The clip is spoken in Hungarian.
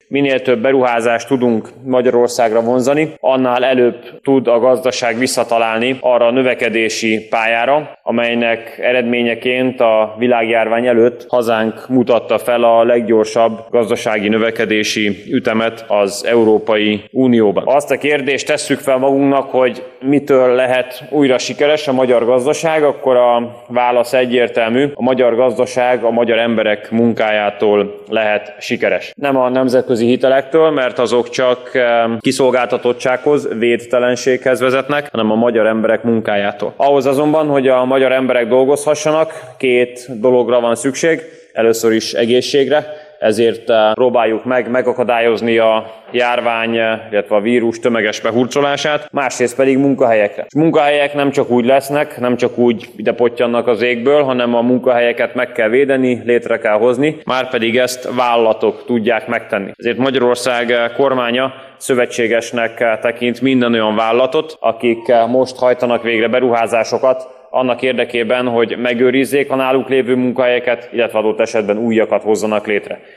minél több beruházást tudunk Magyarországra vonzani, annál előbb tud a gazdaság visszatalálni arra a növekedési pályára, amelynek eredményeként a világjárvány előtt hazánk mutatta fel a leggyorsabb gazdasági növekedési ütemet az Európai Unióban. Azt a kérdést tesszük fel magunknak, hogy mitől lehet újra sikeres a magyar gazdaság, akkor a válasz egyértelmű. A magyar gazdaság a magyar emberek munkájától lehet sikeres. Nem a nemzetközi hitelektől, mert azok csak kiszolgáltatottsághoz, védtelenséghez vezetnek, hanem a magyar emberek munkájától. Ahhoz azonban, hogy a magyar emberek dolgozhassanak, két dologra van szükség. Először is egészségre, ezért próbáljuk megakadályozni a járvány, illetve a vírus tömeges behurcolását, másrészt pedig munkahelyekre. És munkahelyek nem csak úgy lesznek, nem csak úgy ide pottyannak az égből, hanem a munkahelyeket meg kell védeni, létre kell hozni, márpedig ezt vállalatok tudják megtenni. Ezért Magyarország kormánya szövetségesnek tekint minden olyan vállalatot, akik most hajtanak végre beruházásokat, annak érdekében, hogy megőrizzék a náluk lévő munkahelyeket, illetve adott esetben újakat hozzanak létre.